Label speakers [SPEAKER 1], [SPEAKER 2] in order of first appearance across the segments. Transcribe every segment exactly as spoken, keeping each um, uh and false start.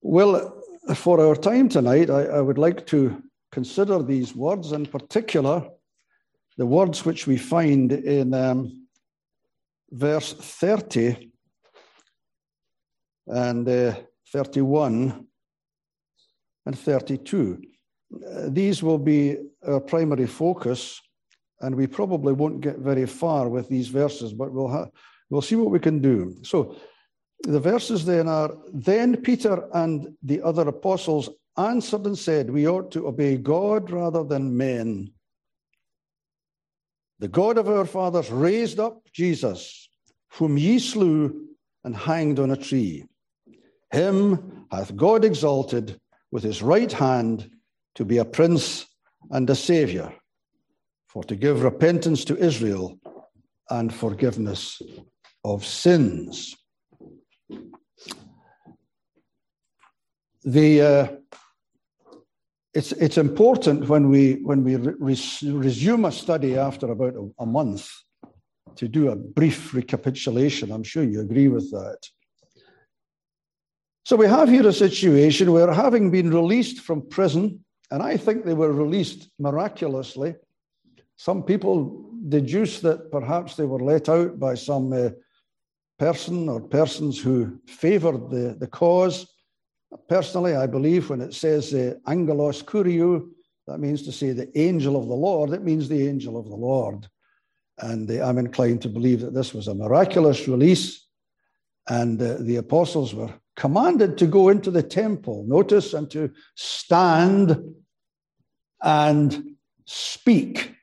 [SPEAKER 1] Well, for our time tonight, I, I would like to consider these words, in particular, the words which we find in um, verse thirty and uh, thirty-one and thirty-two. Uh, these will be our primary focus, and we probably won't get very far with these verses, but we'll, ha- we'll see what we can do. So, the verses then are, then Peter and the other apostles answered and said, we ought to obey God rather than men. The God of our fathers raised up Jesus, whom ye slew and hanged on a tree. Him hath God exalted with his right hand to be a prince and a savior, for to give repentance to Israel and forgiveness of sins. The uh, it's it's important when we when we re- resume a study after about a, a month to do a brief recapitulation. I'm sure you agree with that. So we have here a situation where, having been released from prison, and I think they were released miraculously. Some people deduce that perhaps they were let out by some uh, person or persons who favored the, the cause. Personally, I believe when it says uh, angelos kuriou, that means to say the angel of the Lord, it means the angel of the Lord. And uh, I'm inclined to believe that this was a miraculous release, and uh, the apostles were commanded to go into the temple, notice, and to stand and speak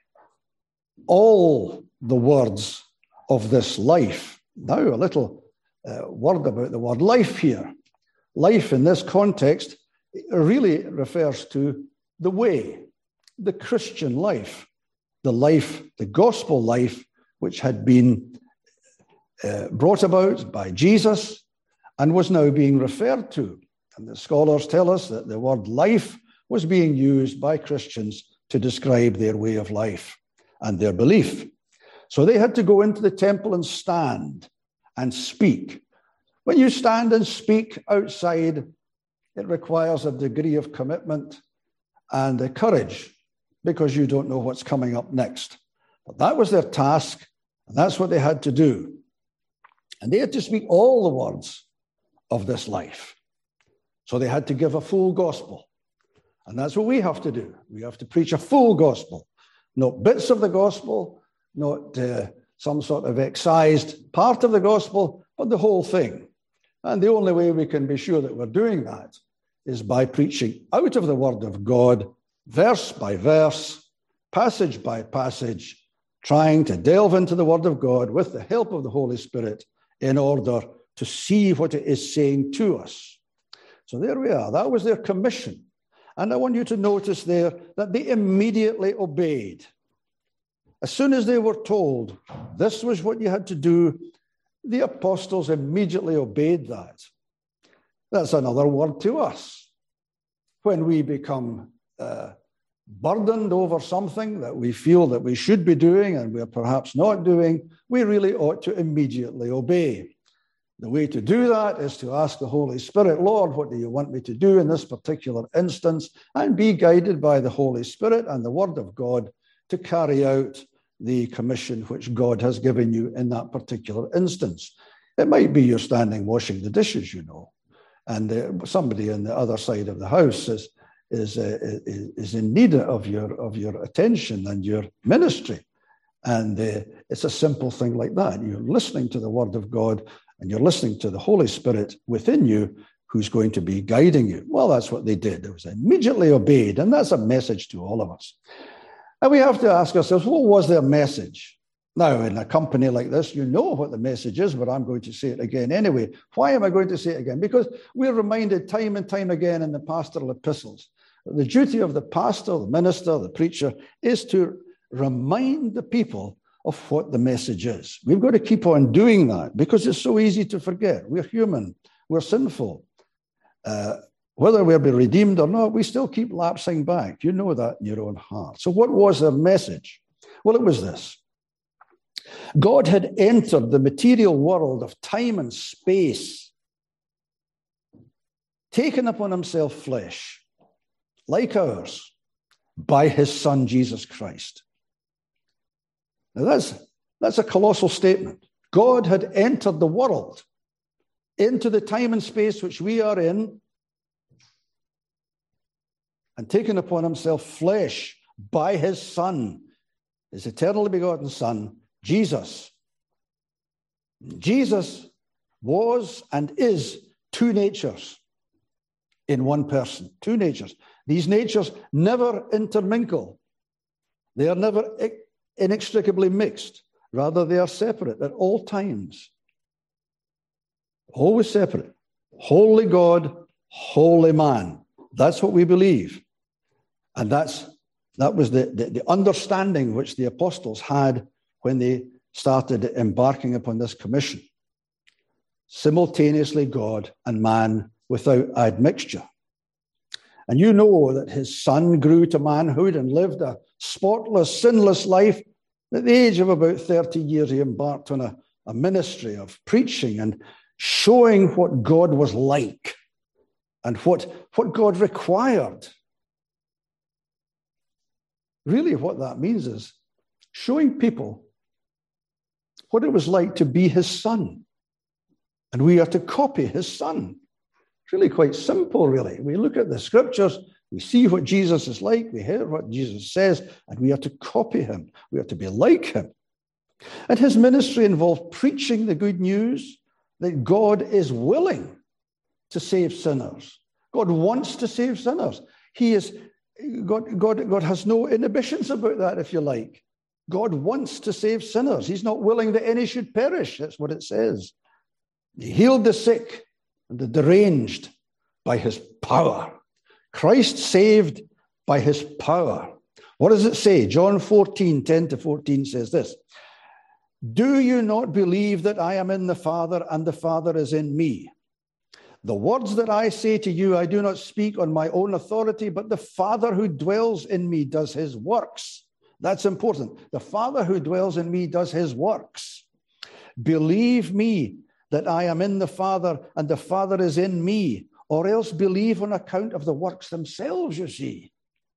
[SPEAKER 1] all the words of this life. Now, a little uh, word about the word life here. Life in this context really refers to the way, the Christian life, the life, the gospel life, which had been uh, brought about by Jesus and was now being referred to. And the scholars tell us that the word life was being used by Christians to describe their way of life and their belief. So they had to go into the temple and stand and speak. When you stand and speak outside, it requires a degree of commitment and courage, because you don't know what's coming up next. But that was their task, and that's what they had to do. And they had to speak all the words of this life. So they had to give a full gospel. And that's what we have to do. We have to preach a full gospel, not bits of the gospel, not uh, some sort of excised part of the gospel, but the whole thing. And the only way we can be sure that we're doing that is by preaching out of the Word of God, verse by verse, passage by passage, trying to delve into the Word of God with the help of the Holy Spirit in order to see what it is saying to us. So there we are. That was their commission. And I want you to notice there that they immediately obeyed. As soon as they were told this was what you had to do, the apostles immediately obeyed that. That's another word to us. When we become uh, burdened over something that we feel that we should be doing and we're perhaps not doing, we really ought to immediately obey. The way to do that is to ask the Holy Spirit, Lord, what do you want me to do in this particular instance? And be guided by the Holy Spirit and the Word of God to carry out the commission which God has given you in that particular instance. It might be you're standing washing the dishes, you know, and uh, somebody on the other side of the house is is, uh, is is in need of your of your attention and your ministry. And uh, it's a simple thing like that. You're listening to the Word of God, and you're listening to the Holy Spirit within you who's going to be guiding you. Well, that's what they did. It was immediately obeyed, and that's a message to all of us. And we have to ask ourselves, what was their message? Now, in a company like this, you know what the message is, but I'm going to say it again anyway. Why am I going to say it again? Because we're reminded time and time again in the pastoral epistles that the duty of the pastor, the minister, the preacher is to remind the people of what the message is. We've got to keep on doing that because it's so easy to forget. We're human. We're sinful. Uh, Whether we'll be redeemed or not, we still keep lapsing back. You know that in your own heart. So what was their message? Well, it was this. God had entered the material world of time and space taken upon himself flesh, like ours, by his Son, Jesus Christ. Now that's, that's a colossal statement. God had entered the world into the time and space which we are in and taken upon himself flesh by his Son, his eternally begotten Son, Jesus. Jesus was and is two natures in one person, two natures. These natures never intermingle. They are never inextricably mixed. Rather, they are separate at all times. Always separate. Holy God, holy man. That's what we believe. And that's that was the, the, the understanding which the apostles had when they started embarking upon this commission. Simultaneously God and man without admixture. And you know that his Son grew to manhood and lived a spotless, sinless life. At the age of about thirty years, he embarked on a, a ministry of preaching and showing what God was like and what, what God required. Really, what that means is showing people what it was like to be his son. And we are to copy his Son. It's really quite simple, really. We look at the scriptures, we see what Jesus is like, we hear what Jesus says, and we are to copy him. We are to be like him. And his ministry involved preaching the good news that God is willing to save sinners. God wants to save sinners. He is God, God, God has no inhibitions about that, if you like. God wants to save sinners. He's not willing that any should perish. That's what it says. He healed the sick and the deranged by his power. Christ saved by his power. What does it say? John fourteen, ten to fourteen says this. Do you not believe that I am in the Father and the Father is in me? The words that I say to you, I do not speak on my own authority, but the Father who dwells in me does his works. That's important. The Father who dwells in me does his works. Believe me that I am in the Father and the Father is in me, or else believe on account of the works themselves, you see.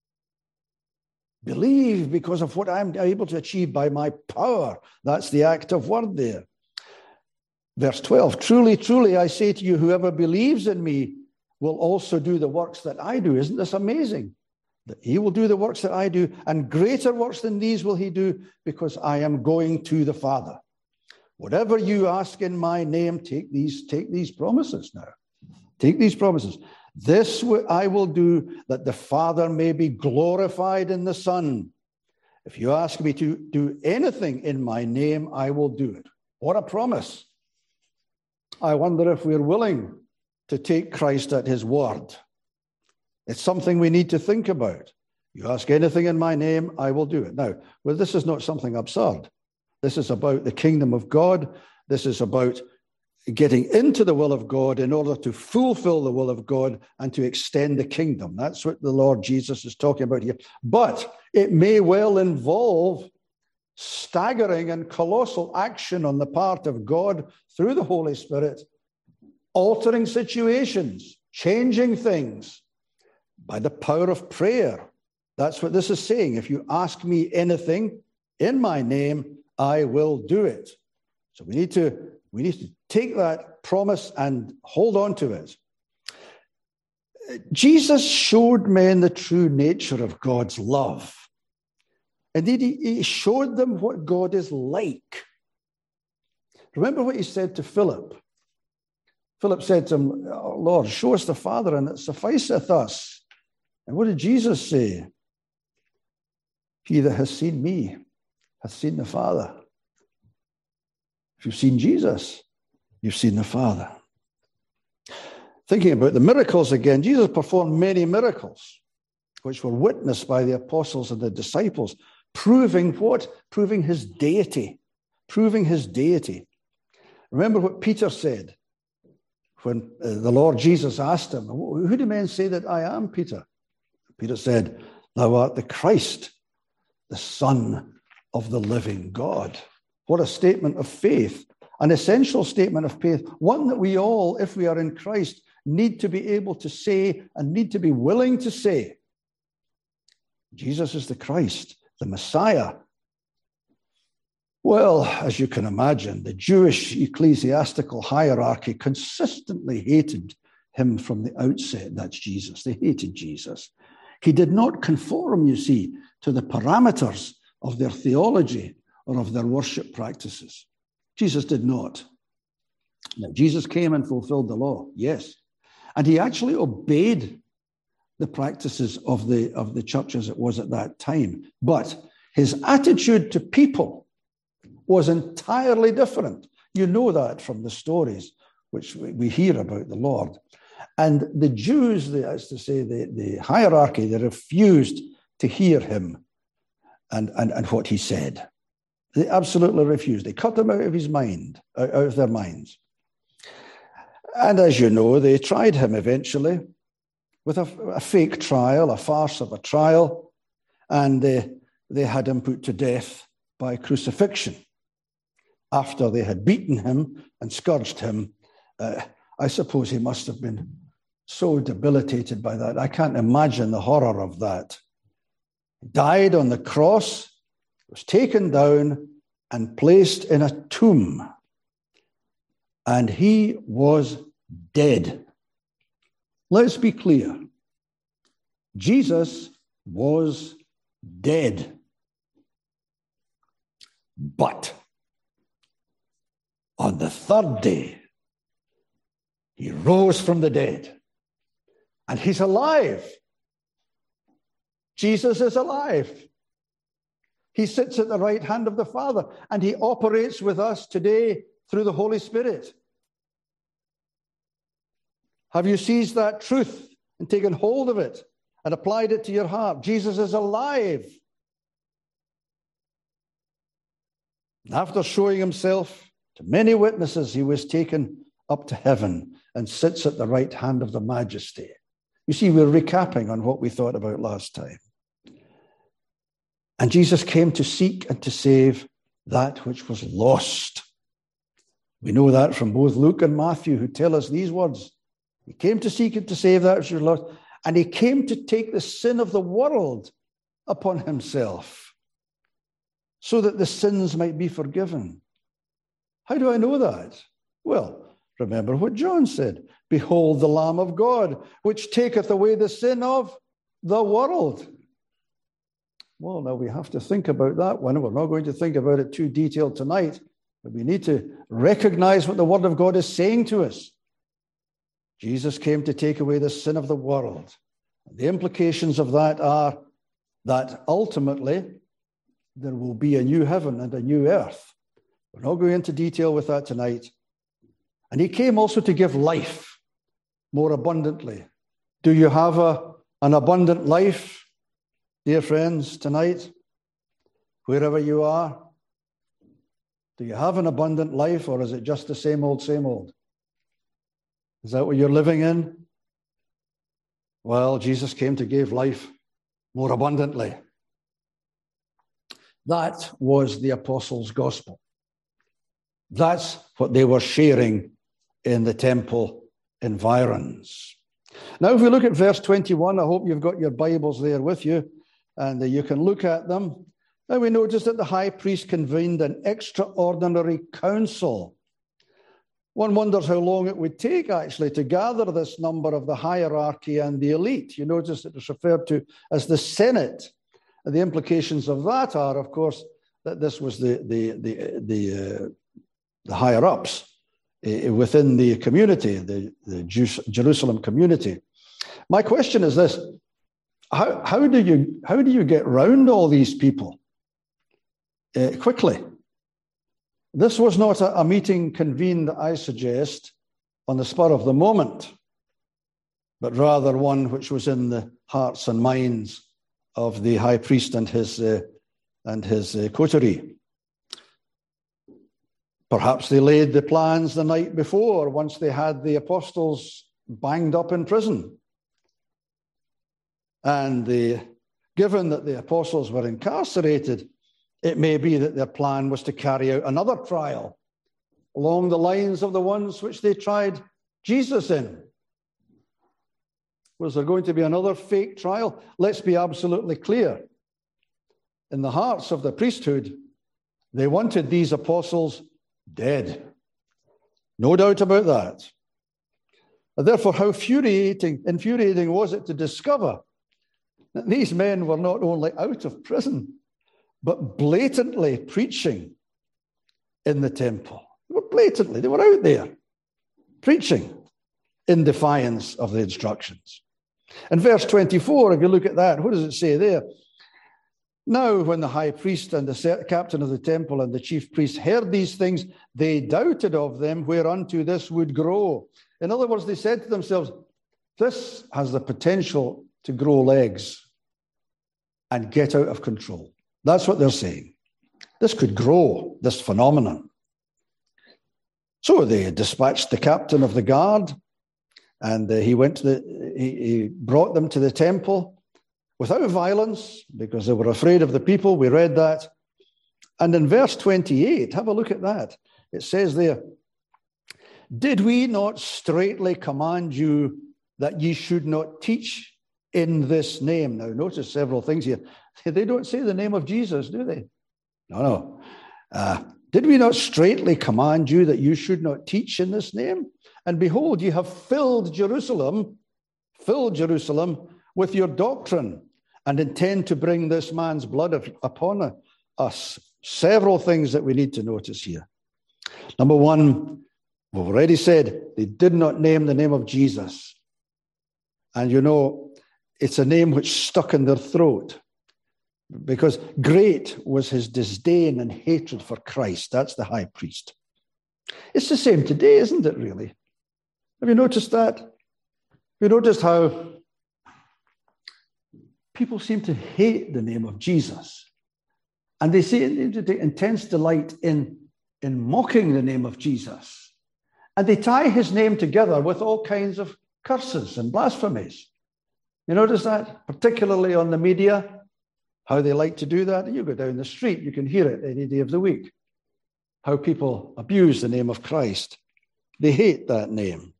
[SPEAKER 1] Believe because of what I'm able to achieve by my power. That's the active word there. Verse twelve, truly, truly, I say to you, whoever believes in me will also do the works that I do. Isn't this amazing? That he will do the works that I do, and greater works than these will he do, because I am going to the Father. Whatever you ask in my name, take these, take these promises now. Take these promises. This I will do, that the Father may be glorified in the Son. If you ask me to do anything in my name, I will do it. What a promise. I wonder if we're willing to take Christ at his word. It's something we need to think about. You ask anything in my name, I will do it. Now, well, this is not something absurd. This is about the kingdom of God. This is about getting into the will of God in order to fulfill the will of God and to extend the kingdom. That's what the Lord Jesus is talking about here. But it may well involve staggering and colossal action on the part of God through the Holy Spirit, altering situations, changing things by the power of prayer. That's what this is saying. If you ask me anything in my name, I will do it. So we need to we need to take that promise and hold on to it. Jesus showed men the true nature of God's love. Indeed, he, he showed them what God is like. Remember what he said to Philip. Philip said to him, oh, Lord, show us the Father, and it sufficeth us. And what did Jesus say? He that has seen me hath seen the Father. If you've seen Jesus, you've seen the Father. Thinking about the miracles again, Jesus performed many miracles, which were witnessed by the apostles and the disciples, proving what? Proving his deity. Proving his deity. Remember what Peter said when uh, the Lord Jesus asked him, who do men say that I am, Peter? Peter said, thou art the Christ, the Son of the living God. What a statement of faith, an essential statement of faith, one that we all, if we are in Christ, need to be able to say and need to be willing to say, Jesus is the Christ, the Messiah. Well, as you can imagine, the Jewish ecclesiastical hierarchy consistently hated him from the outset. That's Jesus. They hated Jesus. He did not conform, you see, to the parameters of their theology or of their worship practices. Jesus did not. Now, Jesus came and fulfilled the law, yes. And he actually obeyed the practices of the, of the church as it was at that time. But his attitude to people was entirely different. You know that from the stories which we hear about the Lord. And the Jews, as to say, the, the hierarchy, they refused to hear him and, and, and what he said. They absolutely refused. They cut him out of his mind, out of their minds. And as you know, they tried him eventually with a, a fake trial, a farce of a trial, and they, they had him put to death by crucifixion. After they had beaten him and scourged him, uh, I suppose he must have been so debilitated by that. I can't imagine the horror of that. He died on the cross, was taken down and placed in a tomb. And he was dead. Let's be clear. Jesus was dead. But on the third day, he rose from the dead. And he's alive. Jesus is alive. He sits at the right hand of the Father, and he operates with us today through the Holy Spirit. Have you seized that truth and taken hold of it and applied it to your heart? Jesus is alive. After showing himself to many witnesses, he was taken up to heaven and sits at the right hand of the Majesty. You see, we're recapping on what we thought about last time. And Jesus came to seek and to save that which was lost. We know that from both Luke and Matthew, who tell us these words. He came to seek and to save that which was lost, and he came to take the sin of the world upon himself, so that the sins might be forgiven. How do I know that? Well, remember what John said. Behold the Lamb of God, which taketh away the sin of the world. Well, now we have to think about that one. We're not going to think about it too detailed tonight, but we need to recognize what the Word of God is saying to us. Jesus came to take away the sin of the world. The implications of that are that ultimately there will be a new heaven and a new earth. We're not going into detail with that tonight. And he came also to give life more abundantly. Do you have a, an abundant life, dear friends, tonight? Wherever you are, do you have an abundant life, or is it just the same old, same old? Is that what you're living in? Well, Jesus came to give life more abundantly. That was the apostles' gospel. That's what they were sharing in the temple environs. Now, if we look at verse twenty-one, I hope you've got your Bibles there with you, and you can look at them. Now, we notice that the high priest convened an extraordinary council. One wonders how long it would take, actually, to gather this number of the hierarchy and the elite. You notice it is referred to as the Senate. And the implications of that are, of course, that this was the, the, the, the, uh, the higher-ups uh, within the community, the, the Jerusalem community. My question is this. How, how, do, you, how do you get round all these people uh, quickly? This was not a, a meeting convened, I suggest, on the spur of the moment, but rather one which was in the hearts and minds of the high priest and his, uh, and his uh, coterie. Perhaps they laid the plans the night before, once they had the apostles banged up in prison. And the, given that the apostles were incarcerated, it may be that their plan was to carry out another trial along the lines of the ones which they tried Jesus in. Was there going to be another fake trial? Let's be absolutely clear. In the hearts of the priesthood, they wanted these apostles dead. No doubt about that. And therefore, how infuriating, infuriating was it to discover that these men were not only out of prison, but blatantly preaching in the temple. They were blatantly, they were out there preaching in defiance of the instructions. In verse twenty-four, if you look at that, what does it say there? Now, when the high priest and the captain of the temple and the chief priest heard these things, they doubted of them whereunto this would grow. In other words, they said to themselves, this has the potential to grow legs and get out of control. That's what they're saying. This could grow, this phenomenon. So they dispatched the captain of the guard, and uh, he went to the, he, he brought them to the temple without violence, because they were afraid of the people. We read that. And in verse twenty-eight, have a look at that. It says there, did we not straightly command you that ye should not teach in this name? Now, notice several things here. They don't say the name of Jesus, do they? No, no. Uh, did we not straightly command you that you should not teach in this name? And behold, you have filled Jerusalem, filled Jerusalem with your doctrine, and intend to bring this man's blood upon us. Several things that we need to notice here. Number one, we've already said they did not name the name of Jesus. And you know, it's a name which stuck in their throat, because great was his disdain and hatred for Christ. That's the high priest. It's the same today, isn't it, really? Have you noticed that? Have you noticed how people seem to hate the name of Jesus? And they seem to take intense delight in, in mocking the name of Jesus. And they tie his name together with all kinds of curses and blasphemies. You notice that? Particularly on the media, how they like to do that. And you go down the street, you can hear it any day of the week. How people abuse the name of Christ. They hate that name.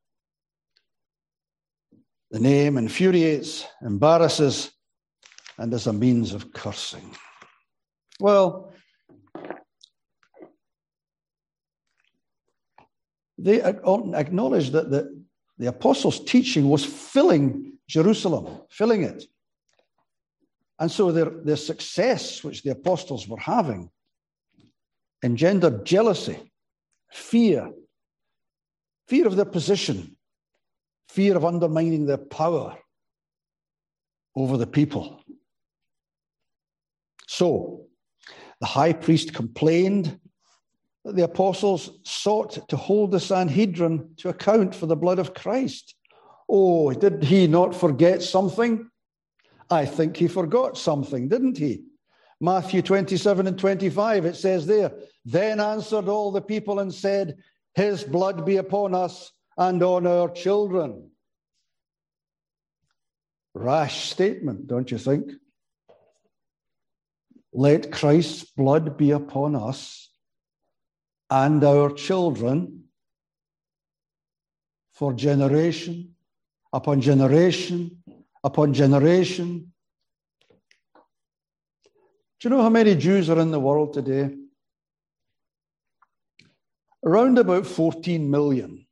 [SPEAKER 1] The name infuriates, embarrasses, and is a means of cursing. Well, they acknowledged that the, the apostles' teaching was filling Jerusalem, filling it. And so their, their success, which the apostles were having, engendered jealousy, fear, fear of their position, fear of undermining their power over the people. So the high priest complained that the apostles sought to hold the Sanhedrin to account for the blood of Christ. Oh, did he not forget something? I think he forgot something, didn't he? Matthew twenty-seven and twenty-five, it says there, then answered all the people and said, his blood be upon us and on our children. Rash statement, don't you think? Let Christ's blood be upon us and our children for generation upon generation upon generation. Do you know how many Jews are in the world today? Around about fourteen million.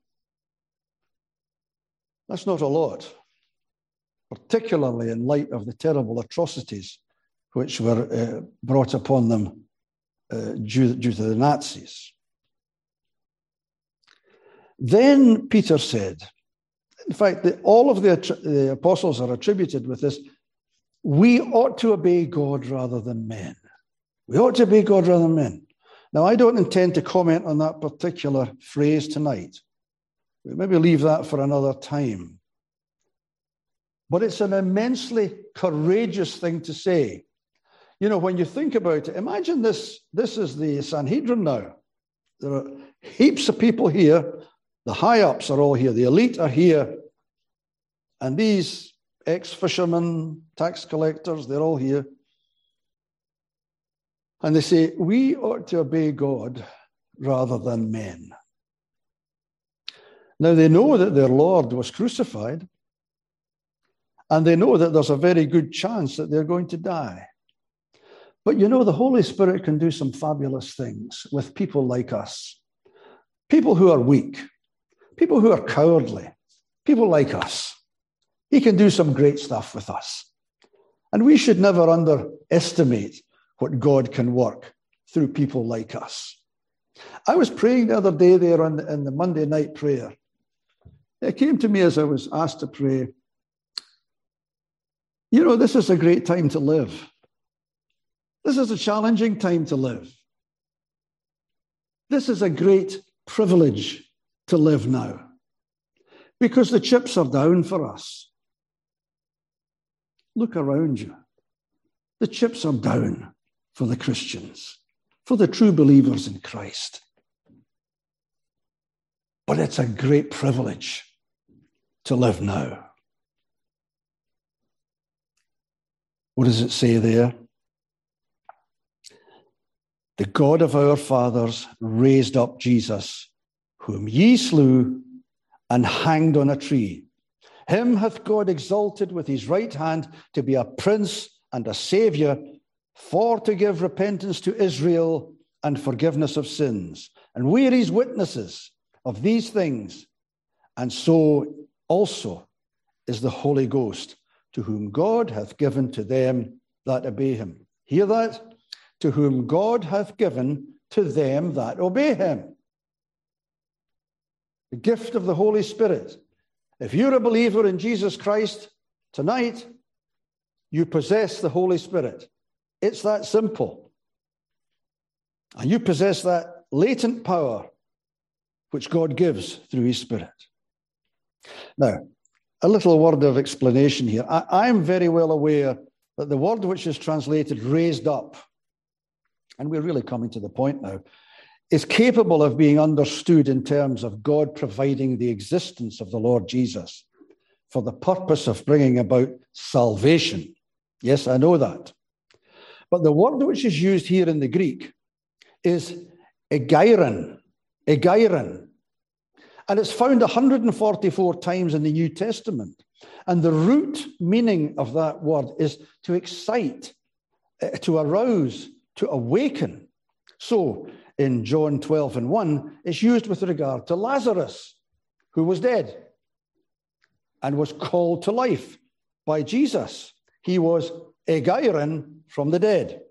[SPEAKER 1] That's not a lot, particularly in light of the terrible atrocities which were uh, brought upon them uh, due, due to the Nazis. Then Peter said, in fact, the, all of the, the apostles are attributed with this, we ought to obey God rather than men. We ought to obey God rather than men. Now, I don't intend to comment on that particular phrase tonight. We maybe leave that for another time. But it's an immensely courageous thing to say. You know, when you think about it, imagine this, this is the Sanhedrin now. There are heaps of people here. The high-ups are all here. The elite are here. And these ex-fishermen, tax collectors, they're all here. And they say, we ought to obey God rather than men. Now, they know that their Lord was crucified. and they know that there's a very good chance that they're going to die. But you know, the Holy Spirit can do some fabulous things with people like us, people who are weak, people who are cowardly, people like us. He can do some great stuff with us. And we should never underestimate what God can work through people like us. I was praying the other day there on the, in the Monday night prayer. It came to me as I was asked to pray, you know, this is a great time to live. This is a challenging time to live. This is a great privilege to live now, because the chips are down for us. Look around you. The chips are down for the Christians, for the true believers in Christ. But it's a great privilege to live now. What does it say there? The God of our fathers raised up Jesus, whom ye slew and hanged on a tree. Him hath God exalted with his right hand to be a prince and a saviour, for to give repentance to Israel and forgiveness of sins. And we are his witnesses of these things. And so also is the Holy Ghost, to whom God hath given to them that obey him. Hear that? To whom God hath given to them that obey him. The gift of the Holy Spirit. If you're a believer in Jesus Christ tonight, you possess the Holy Spirit. It's that simple. And you possess that latent power which God gives through his Spirit. Now, a little word of explanation here. I, I'm very well aware that the word which is translated raised up, and we're really coming to the point now, is capable of being understood in terms of God providing the existence of the Lord Jesus for the purpose of bringing about salvation. Yes, I know that. But the word which is used here in the Greek is egeiron, egeiron. And it's found one hundred forty-four times in the New Testament. And the root meaning of that word is to excite, to arouse, to awaken. So in John twelve and one, it's used with regard to Lazarus, who was dead and was called to life by Jesus. He was egeiron from the dead.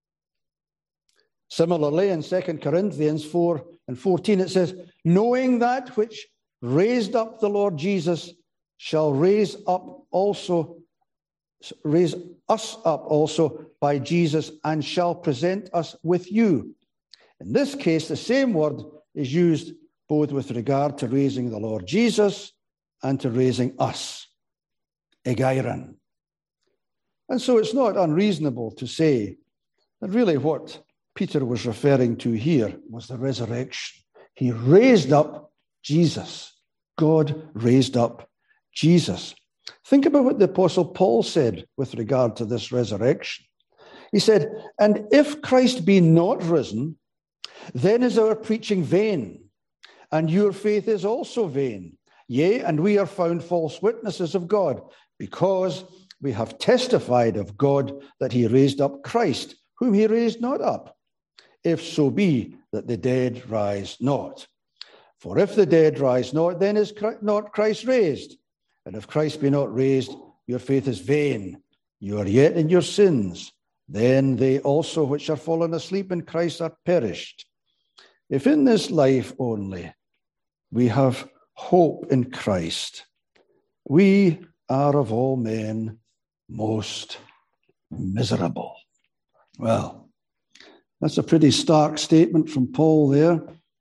[SPEAKER 1] Similarly, in Second Corinthians four and fourteen, it says, knowing that which raised up the Lord Jesus shall raise up also, raise us up also by Jesus, and shall present us with you. In this case, the same word is used both with regard to raising the Lord Jesus and to raising us, egeiron. And so it's not unreasonable to say that really what Peter was referring to here was the resurrection. He raised up Jesus. God raised up Jesus. Think about what the Apostle Paul said with regard to this resurrection. He said, and if Christ be not risen, then is our preaching vain, and your faith is also vain. Yea, and we are found false witnesses of God, because we have testified of God that he raised up Christ, whom he raised not up, if so be that the dead rise not. For if the dead rise not, then is not Christ raised. And if Christ be not raised, your faith is vain. You are yet in your sins. Then they also which are fallen asleep in Christ are perished. If in this life only we have hope in Christ, we are of all men most miserable. Well, that's a pretty stark statement from Paul there.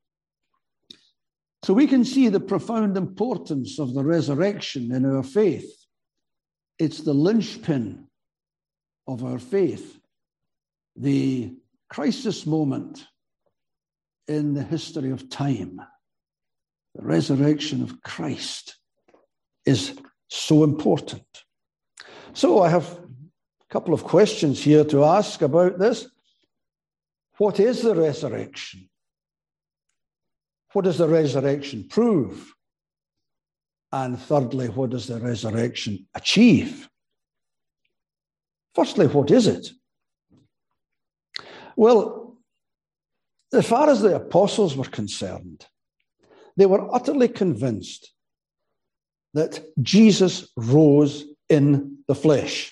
[SPEAKER 1] So we can see the profound importance of the resurrection in our faith. It's the linchpin of our faith, the crisis moment in the history of time. The resurrection of Christ is so important. So I have a couple of questions here to ask about this. What is the resurrection? What does the resurrection prove? And thirdly, what does the resurrection achieve? Firstly, what is it? Well, as far as the apostles were concerned, they were utterly convinced that Jesus rose in the flesh.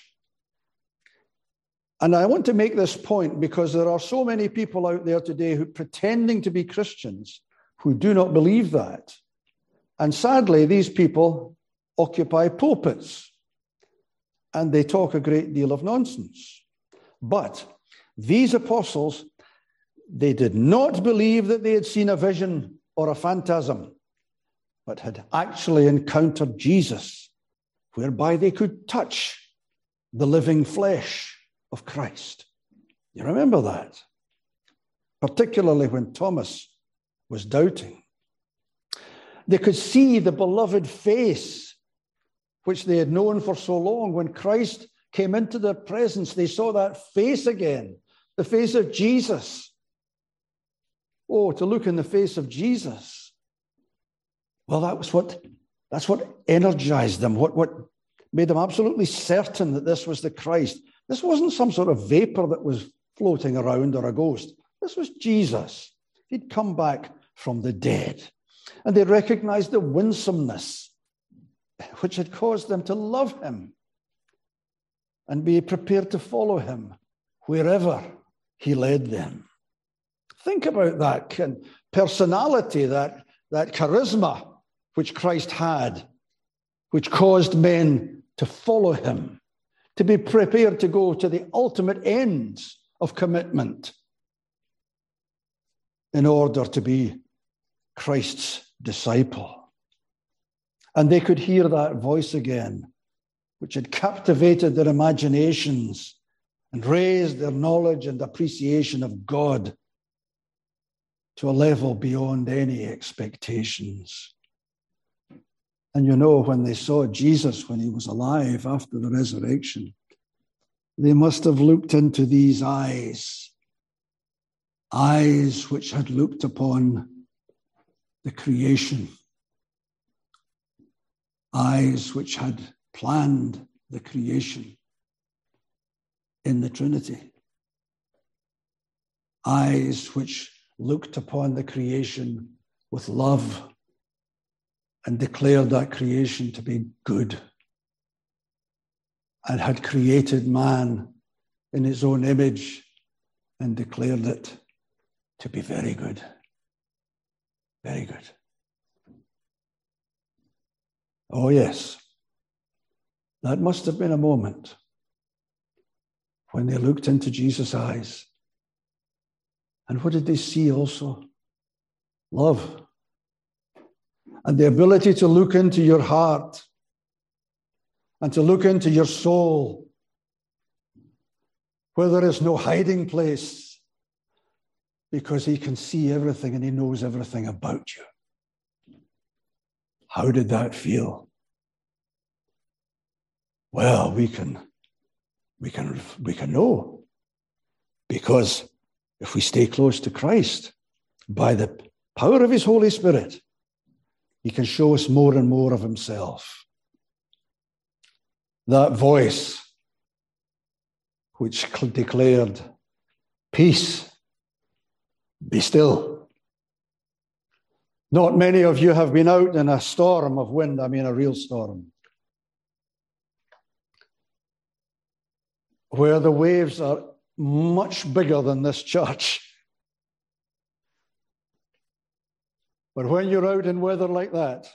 [SPEAKER 1] And I want to make this point because there are so many people out there today who pretending to be Christians who do not believe that. And sadly, these people occupy pulpits and they talk a great deal of nonsense. But these apostles, they did not believe that they had seen a vision or a phantasm, but had actually encountered Jesus, whereby they could touch the living flesh of Christ. You remember that? Particularly when Thomas was doubting. They could see the beloved face which they had known for so long. When Christ came into their presence, they saw that face again, the face of Jesus. Oh, to look in the face of Jesus. Well, that was what, that's what energized them, what, what made them absolutely certain that this was the Christ. This wasn't some sort of vapor that was floating around or a ghost. This was Jesus. He'd come back from the dead. And they recognized the winsomeness which had caused them to love him and be prepared to follow him wherever he led them. Think about that personality, that, that charisma which Christ had, which caused men to follow him, to be prepared to go to the ultimate ends of commitment in order to be Christ's disciple. And they could hear that voice again, which had captivated their imaginations and raised their knowledge and appreciation of God to a level beyond any expectations. And you know, when they saw Jesus when he was alive after the resurrection, they must have looked into these eyes, eyes which had looked upon the creation, eyes which had planned the creation in the Trinity, eyes which looked upon the creation with love and declared that creation to be good, and had created man in his own image and declared it to be very good. Very good. Oh, yes. That must have been a moment when they looked into Jesus' eyes. And what did they see also? Love. And the ability to look into your heart and to look into your soul where there is no hiding place, because he can see everything and he knows everything about you. How did that feel? Well, we can, we can, we can know, because if we stay close to Christ, by the power of his Holy Spirit, he can show us more and more of himself. That voice which declared, "Peace, be still." Not many of you have been out in a storm of wind, I mean a real storm, where the waves are much bigger than this church. But when you're out in weather like that,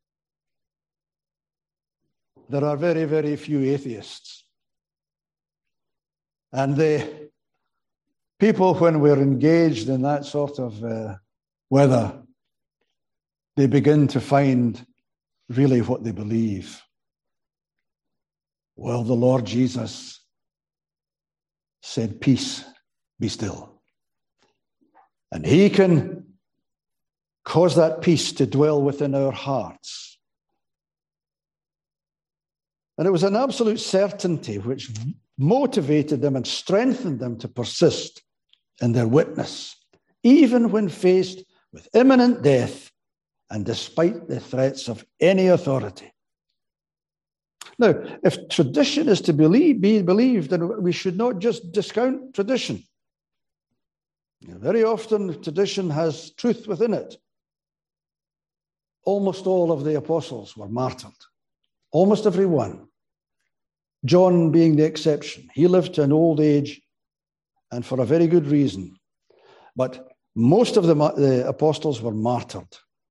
[SPEAKER 1] there are very, very few atheists. And the people, when we're engaged in that sort of uh, weather, they begin to find really what they believe. Well, the Lord Jesus said, "Peace, be still." And he can cause that peace to dwell within our hearts. And it was an absolute certainty which motivated them and strengthened them to persist in their witness, even when faced with imminent death and despite the threats of any authority. Now, if tradition is to believe, be believed, then we should not just discount tradition. Very often, tradition has truth within it. Almost all of the apostles were martyred. Almost every one. John being the exception. He lived to an old age, and for a very good reason. But most of the, the apostles were martyred.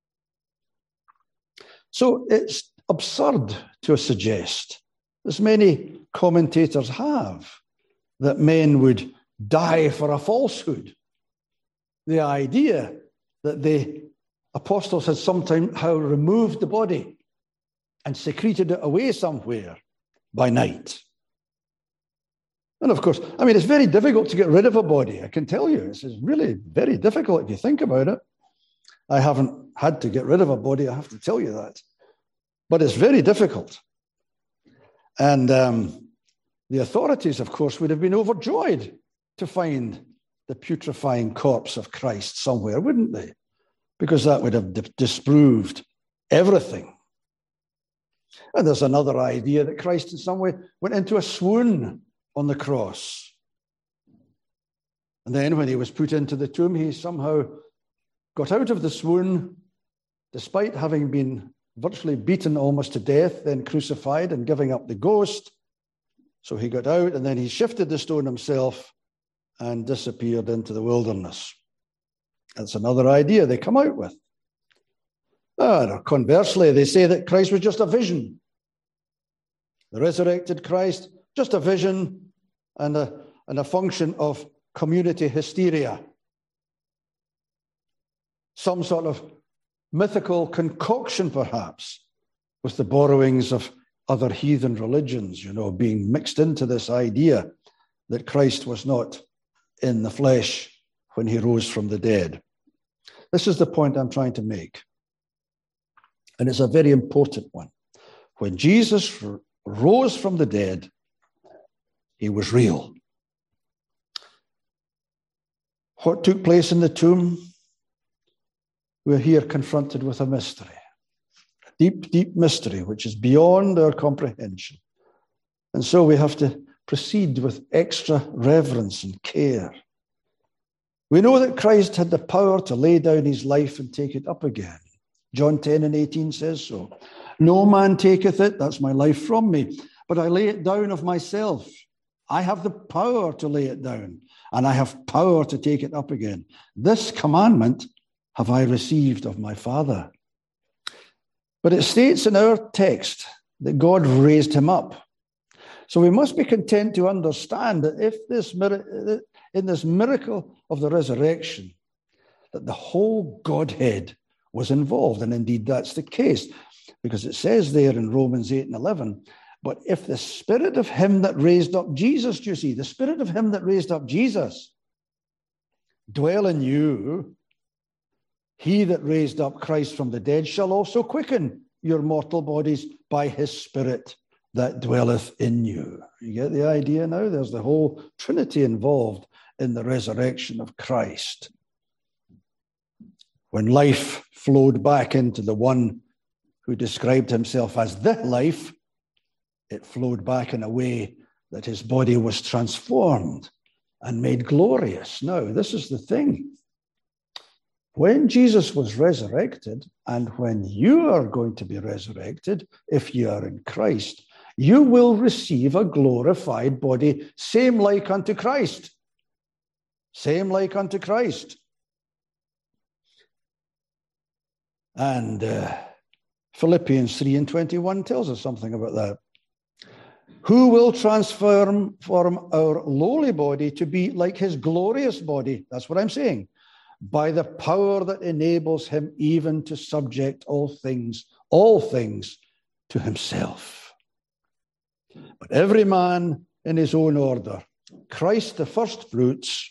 [SPEAKER 1] So it's absurd to suggest, as many commentators have, that men would die for a falsehood. The idea that the apostles had somehow removed the body and secreted it away somewhere by night. And of course, I mean, it's very difficult to get rid of a body. I can tell you, it's really very difficult if you think about it. I haven't had to get rid of a body, I have to tell you that. But it's very difficult. And um, the authorities, of course, would have been overjoyed to find the putrefying corpse of Christ somewhere, wouldn't they? Because that would have disproved everything. And there's another idea that Christ in some way went into a swoon on the cross. And then when he was put into the tomb, he somehow got out of the swoon, despite having been virtually beaten almost to death, then crucified and giving up the ghost. So he got out, and then he shifted the stone himself and disappeared into the wilderness. That's another idea they come out with. Ah, conversely, they say that Christ was just a vision. The resurrected Christ, just a vision and a, and a function of community hysteria. Some sort of mythical concoction, perhaps, with the borrowings of other heathen religions, you know, being mixed into this idea that Christ was not in the flesh when he rose from the dead. This is the point I'm trying to make. And it's a very important one. When Jesus r- rose from the dead, he was real. What took place in the tomb? We're here confronted with a mystery. A deep, deep mystery, which is beyond our comprehension. And so we have to proceed with extra reverence and care. We know that Christ had the power to lay down his life and take it up again. John ten and eighteen says so. No man taketh it, that's my life, from me, but I lay it down of myself. I have the power to lay it down, and I have power to take it up again. This commandment have I received of my Father. But it states in our text that God raised him up. So we must be content to understand that if this in this miracle of the resurrection, that the whole Godhead was involved. And indeed, that's the case, because it says there in Romans eight and eleven, but if the spirit of him that raised up Jesus, do you see, the spirit of him that raised up Jesus dwell in you, he that raised up Christ from the dead shall also quicken your mortal bodies by his spirit that dwelleth in you. You get the idea now? There's the whole Trinity involved in the resurrection of Christ. When life flowed back into the one who described himself as the life, it flowed back in a way that his body was transformed and made glorious. Now, this is the thing. When Jesus was resurrected, and when you are going to be resurrected, if you are in Christ, you will receive a glorified body, same like unto Christ. Same like unto Christ. And uh, Philippians three and twenty-one tells us something about that. Who will transform form our lowly body to be like his glorious body? That's what I'm saying. By the power that enables him even to subject all things, all things to himself. But every man in his own order. Christ the first fruits,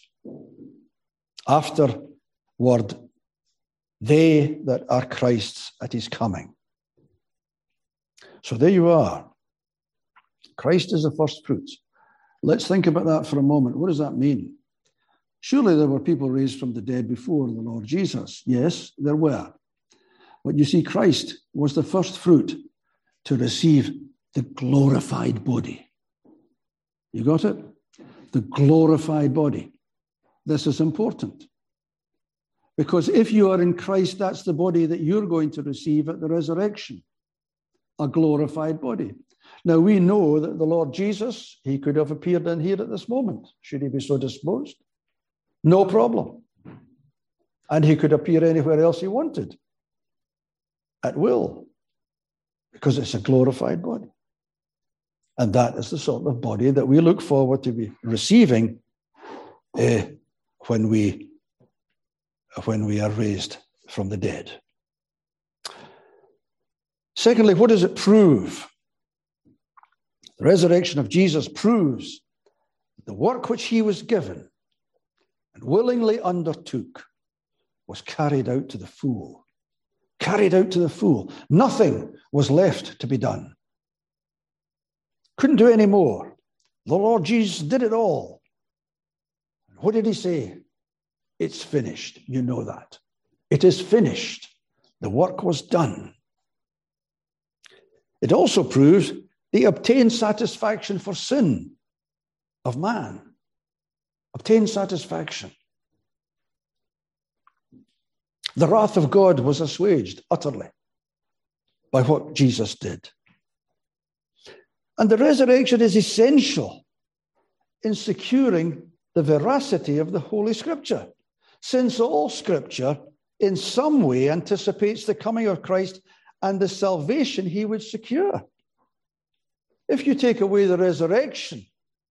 [SPEAKER 1] afterward they that are Christ's at his coming. So there you are. Christ is the first fruits. Let's think about that for a moment. What does that mean? Surely there were people raised from the dead before the Lord Jesus. Yes, there were. But you see, Christ was the first fruit to receive the glorified body. You got it? The glorified body. This is important. Because if you are in Christ, that's the body that you're going to receive at the resurrection. A glorified body. Now, we know that the Lord Jesus, he could have appeared in here at this moment, should he be so disposed. No problem. And he could appear anywhere else he wanted, at will, because it's a glorified body. And that is the sort of body that we look forward to be receiving uh, when we, when we are raised from the dead. Secondly, what does it prove? The resurrection of Jesus proves the work which he was given and willingly undertook was carried out to the full. Carried out to the full. Nothing was left to be done. Couldn't do any more. The Lord Jesus did it all. What did he say? It's finished. You know that. It is finished. The work was done. It also proves he obtained satisfaction for sin of man. Obtained satisfaction. The wrath of God was assuaged utterly by what Jesus did. And the resurrection is essential in securing the veracity of the Holy Scripture, since all Scripture in some way anticipates the coming of Christ and the salvation he would secure. If you take away the resurrection,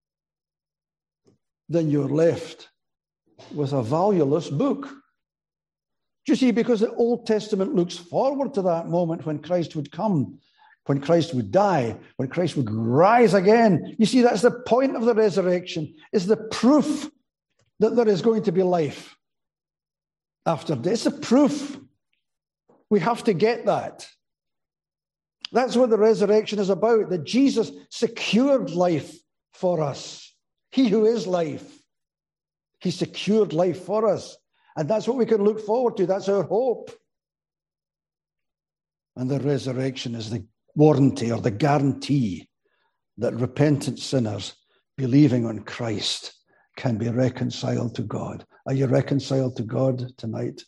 [SPEAKER 1] then you're left with a valueless book. Do you see, because the Old Testament looks forward to that moment when Christ would come, when Christ would die, when Christ would rise again. You see, that's the point of the resurrection, is the proof that there is going to be life after death. It's a proof. We have to get that. That's what the resurrection is about, that Jesus secured life for us. He who is life, he secured life for us. And that's what we can look forward to. That's our hope. And the resurrection is the warranty or the guarantee that repentant sinners believing on Christ can be reconciled to God. Are you reconciled to God tonight?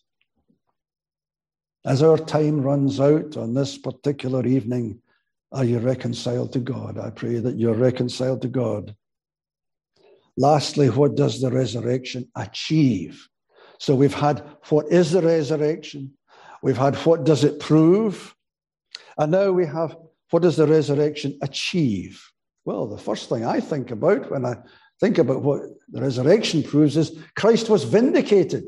[SPEAKER 1] As our time runs out on this particular evening, are you reconciled to God? I pray that you're reconciled to God. Lastly, what does the resurrection achieve? So we've had what is the resurrection? We've had what does it prove? And now we have what does the resurrection achieve? Well, the first thing I think about when I think about what the resurrection proves is Christ was vindicated.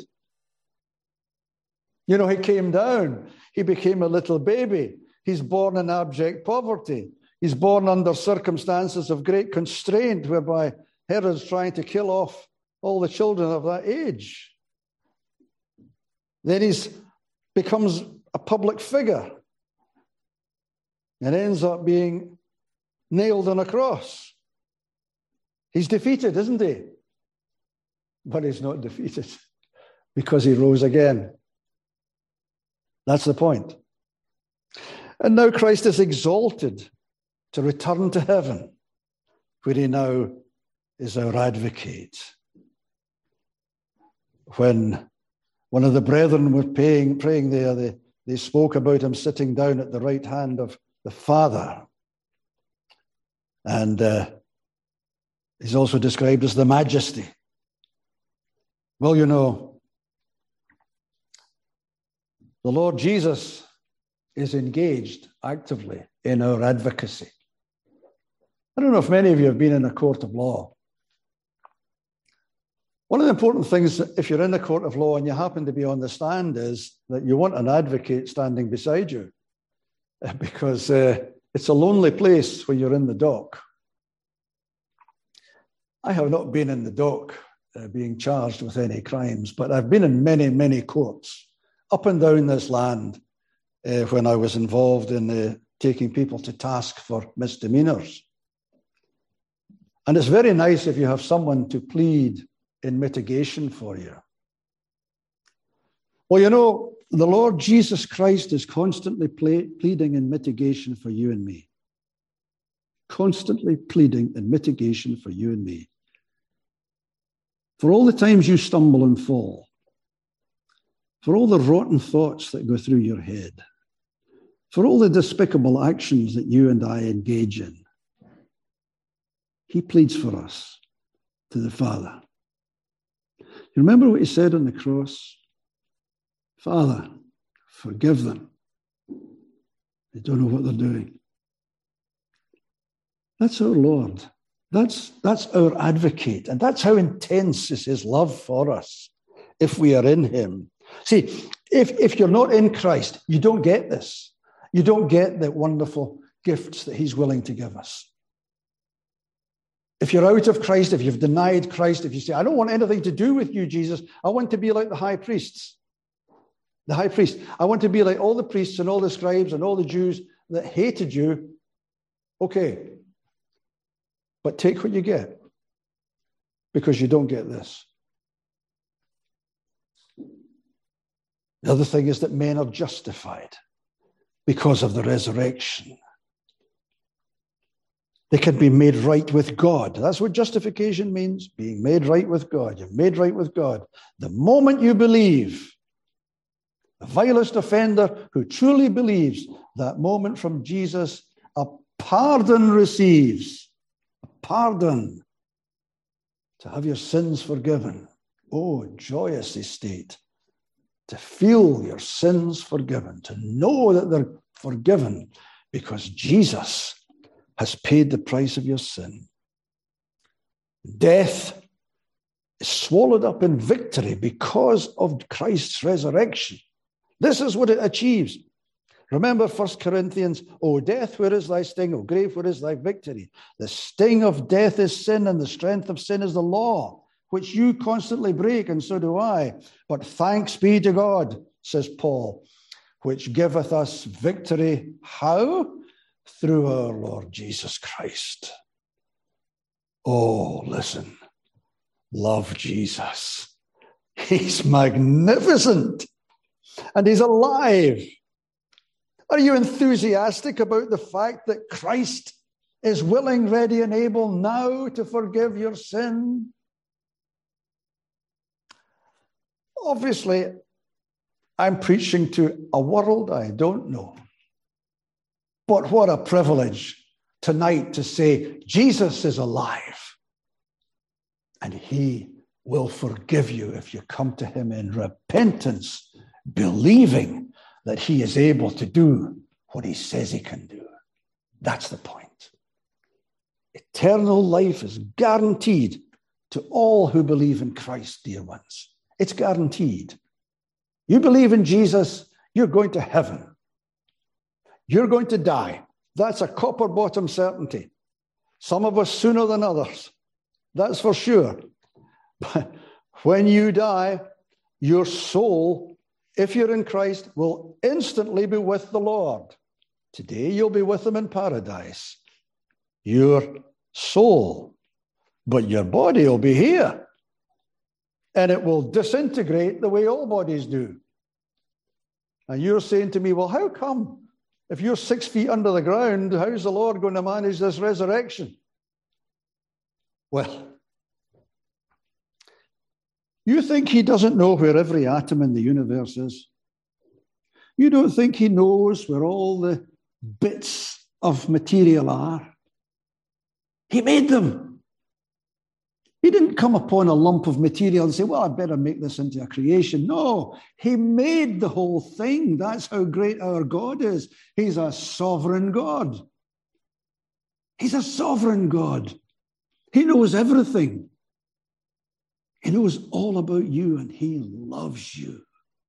[SPEAKER 1] You know, he came down. He became a little baby. He's born in abject poverty. He's born under circumstances of great constraint, whereby Herod's trying to kill off all the children of that age. Then he becomes a public figure and ends up being nailed on a cross. He's defeated, isn't he? But he's not defeated because he rose again. That's the point. And now Christ is exalted to return to heaven, where he now is our advocate. When one of the brethren were praying, praying there, they, they spoke about him sitting down at the right hand of the Father. And uh, he's also described as the Majesty. Well, you know, the Lord Jesus is engaged actively in our advocacy. I don't know if many of you have been in a court of law. One of the important things, if you're in a court of law and you happen to be on the stand, is that you want an advocate standing beside you, because uh, it's a lonely place when you're in the dock. I have not been in the dock uh, being charged with any crimes, but I've been in many, many courts up and down this land uh, when I was involved in uh, taking people to task for misdemeanors. And it's very nice if you have someone to plead in mitigation for you. Well, you know, the Lord Jesus Christ is constantly play, pleading in mitigation for you and me. constantly pleading in mitigation for you and me. For all the times you stumble and fall, for all the rotten thoughts that go through your head, for all the despicable actions that you and I engage in, he pleads for us to the Father. You remember what he said on the cross? Father, forgive them. They don't know what they're doing. That's our Lord. That's, that's our advocate. And that's how intense is his love for us if we are in him. See, if, if you're not in Christ, you don't get this. You don't get the wonderful gifts that he's willing to give us. If you're out of Christ, if you've denied Christ, if you say, I don't want anything to do with you, Jesus, I want to be like the high priests. The high priest. I want to be like all the priests and all the scribes and all the Jews that hated you. Okay. But take what you get, because you don't get this. The other thing is that men are justified because of the resurrection. They can be made right with God. That's what justification means, being made right with God. You're made right with God. The moment you believe, the vilest offender who truly believes, that moment from Jesus, a pardon receives. A pardon. To have your sins forgiven. Oh, joyous estate. To feel your sins forgiven. To know that they're forgiven because Jesus has paid the price of your sin. Death is swallowed up in victory because of Christ's resurrection. This is what it achieves. Remember First Corinthians, O death, where is thy sting? O grave, where is thy victory? The sting of death is sin, and the strength of sin is the law, which you constantly break, and so do I. But thanks be to God, says Paul, which giveth us victory. How? Through our Lord Jesus Christ. Oh, listen. Love Jesus. He's magnificent. And he's alive. Are you enthusiastic about the fact that Christ is willing, ready, and able now to forgive your sin? Obviously, I'm preaching to a world I don't know. But what a privilege tonight to say Jesus is alive. And he will forgive you if you come to him in repentance, believing that he is able to do what he says he can do. That's the point. Eternal life is guaranteed to all who believe in Christ, dear ones. It's guaranteed. You believe in Jesus, you're going to heaven. You're going to die. That's a copper bottom certainty. Some of us sooner than others. That's for sure. But when you die, your soul, if you're in Christ, will instantly be with the Lord. Today, you'll be with him in paradise. Your soul, but your body will be here. And it will disintegrate the way all bodies do. And you're saying to me, well, how come? If you're six feet under the ground, how's the Lord going to manage this resurrection? Well, you think he doesn't know where every atom in the universe is? You don't think he knows where all the bits of material are? He made them. He didn't come upon a lump of material and say, well, I better make this into a creation. No, he made the whole thing. That's how great our God is. He's a sovereign God. He's a sovereign God. He knows everything. He knows all about you, and he loves you.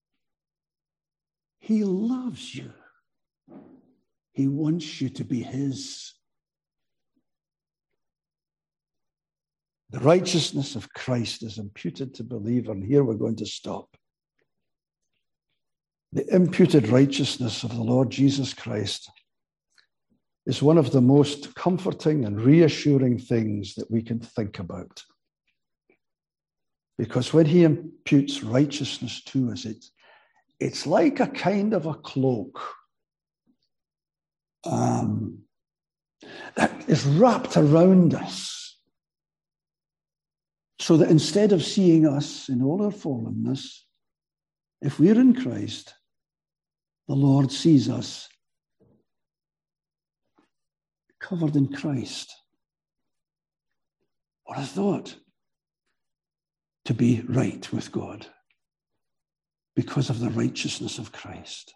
[SPEAKER 1] He loves you. He wants you to be his. The righteousness of Christ is imputed to believer, and here we're going to stop. The imputed righteousness of the Lord Jesus Christ is one of the most comforting and reassuring things that we can think about. Because when he imputes righteousness to us, it, it's like a kind of a cloak. Um, that is wrapped around us, so that instead of seeing us in all our fallenness, if we're in Christ, the Lord sees us covered in Christ. What a thought, to be right with God because of the righteousness of Christ.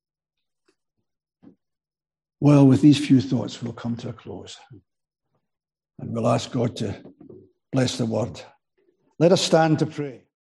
[SPEAKER 1] Well, with these few thoughts, we'll come to a close. And we'll ask God to bless the word. Let us stand to pray.